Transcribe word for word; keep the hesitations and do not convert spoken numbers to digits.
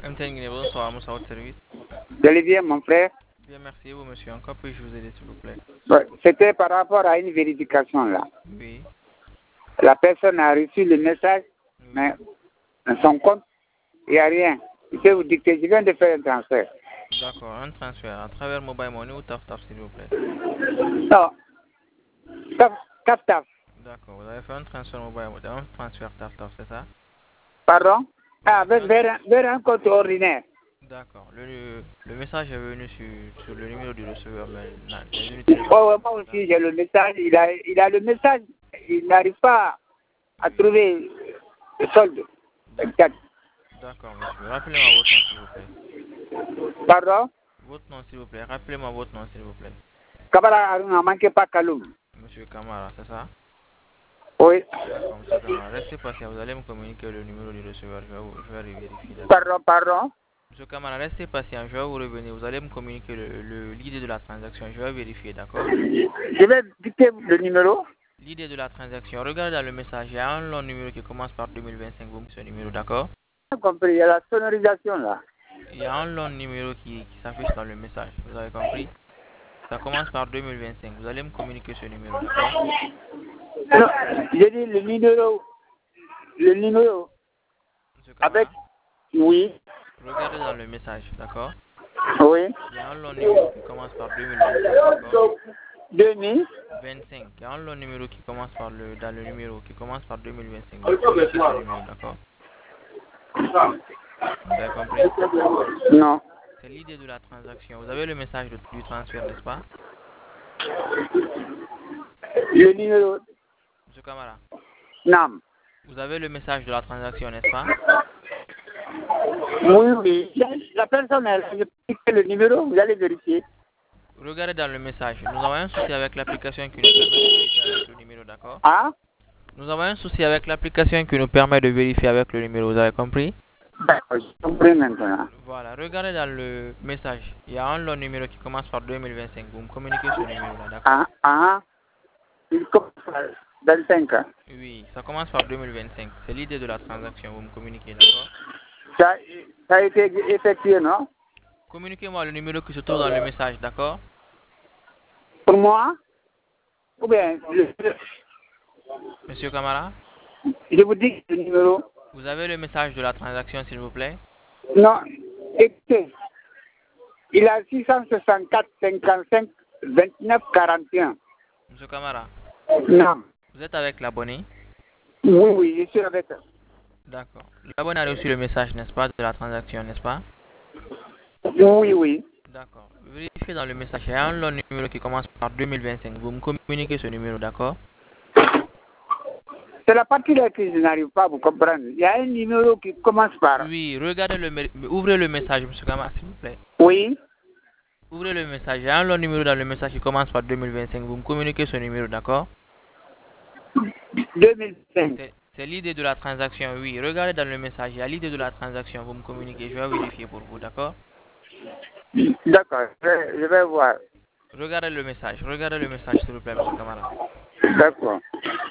M T N Guinée, bonsoir, Moussa, votre service. Vous allez bien, mon frère? Bien, merci, vous, monsieur. Encore puis-je vous aider, s'il vous plaît? Ouais, c'était par rapport à une vérification là. Oui. La personne a reçu le message, Oui. mais dans son compte, il n'y a rien. Je peux vous dicter, je viens de faire un transfert. D'accord, un transfert à travers Mobile Money ou Taf Taf, s'il vous plaît. Non, taf, taf, taf. D'accord, vous avez fait un transfert Mobile Money, un transfert Taf Taf, c'est ça? Pardon? Vous Ah, avez fait vers, un- vers, un- vers un compte ordinaire. D'accord, le, le message est venu sur, sur le numéro du receveur, mais non, les unités ne Oh, ouais, fonctionnent moi pas, c'est ça? aussi, j'ai le message. Il a, il a le message. Il n'arrive pas à Oui. trouver le solde. D'accord. Exact. D'accord, monsieur. Rappelez-moi votre nom, s'il vous plaît. Pardon? Votre nom, s'il vous plaît. Rappelez-moi votre nom, s'il vous plaît. Kabara Aruna, manquez pas Kaloum. Monsieur Kamara, c'est ça? Oui. D'accord, monsieur Kamara. Restez patient. Vous allez me communiquer le numéro du receveur. Je vais, vous- je vais vérifier, d'accord? Pardon, pardon. Monsieur Kamara, restez patient. Je vais vous revenir. Vous allez me communiquer le, le- l'idée de la transaction. Je vais vérifier, d'accord? Je vais dicter le numéro. L'idée de la transaction. Regardez dans le message. Il y a un long numéro qui commence par deux mille vingt-cinq. Vous me ce numéro, d'accord? J'ai compris, il y a la sonorisation là. Il y a un long numéro qui, qui s'affiche dans le message. Vous avez compris? Ça commence par deux mille vingt-cinq. Vous allez me communiquer ce numéro, d'accord? Non, j'ai dit le numéro. Le numéro. Monsieur Avec. Kamara, Oui. regardez dans le message, d'accord? Oui. Il y a un long numéro qui commence par deux mille vingt-cinq, d'accord? deux mille. vingt-cinq. Il y a un long numéro qui commence par le, dans le numéro qui commence par deux mille vingt-cinq. Vous communiquez ce numéro, d'accord? Vous avez compris? Non. C'est l'idée de la transaction. Vous avez le message de- du transfert, n'est-ce pas? Le numéro. Monsieur Kamara, Non. vous avez le message de la transaction, n'est-ce pas? Oui, oui. La personne, elle a dicté le numéro, vous allez vérifier. Regardez dans le message. Nous avons un souci avec l'application qui nous permet de vérifier avec le numéro, d'accord? Ah? Nous avons un souci avec l'application qui nous permet de vérifier avec le numéro. Vous avez compris? D'accord, j'ai compris maintenant. Voilà, regardez dans le message. Il y a un long numéro qui commence par deux mille vingt-cinq. Vous me communiquez ce numéro-là, d'accord? Ah, ah. Il commence par vingt-cinq ans. Oui, ça commence par deux mille vingt-cinq. C'est l'idée de la transaction. Vous me communiquez, d'accord? Ça, ça a été effectué, non? Communiquez-moi le numéro qui se trouve dans le message, d'accord? Pour moi? Ou bien, je, Monsieur Kamara, je vous dis le numéro. vous avez le message de la transaction, s'il vous plaît? Non, écoutez. Il a six cent soixante-quatre, cinquante-cinq, vingt-neuf, quarante et un. Monsieur Kamara, Non. vous êtes avec l'abonné? Oui, oui, je suis avec. D'accord. L'abonné a reçu le message, n'est-ce pas, de la transaction, n'est-ce pas? Oui, oui. D'accord. Vérifiez dans le message. Il y a un long numéro qui commence par deux mille vingt-cinq. Vous me communiquez ce numéro, d'accord? C'est la partie là que je n'arrive pas à vous comprendre. Il y a un numéro qui commence par. Oui, regardez le, mé- ouvrez le message, monsieur Kamara, s'il vous plaît. Oui. Ouvrez le message. Il y a un long numéro dans le message qui commence par deux mille vingt-cinq. Vous me communiquez ce numéro, d'accord? deux mille cinq. C'est c'est l'idée de la transaction, oui. Regardez dans le message. Il y a l'idée de la transaction. Vous me communiquez. Je vais vérifier pour vous, d'accord? D'accord, je vais, je vais voir. Regardez le message. Regardez le message, s'il vous plaît, monsieur Kamara. D'accord.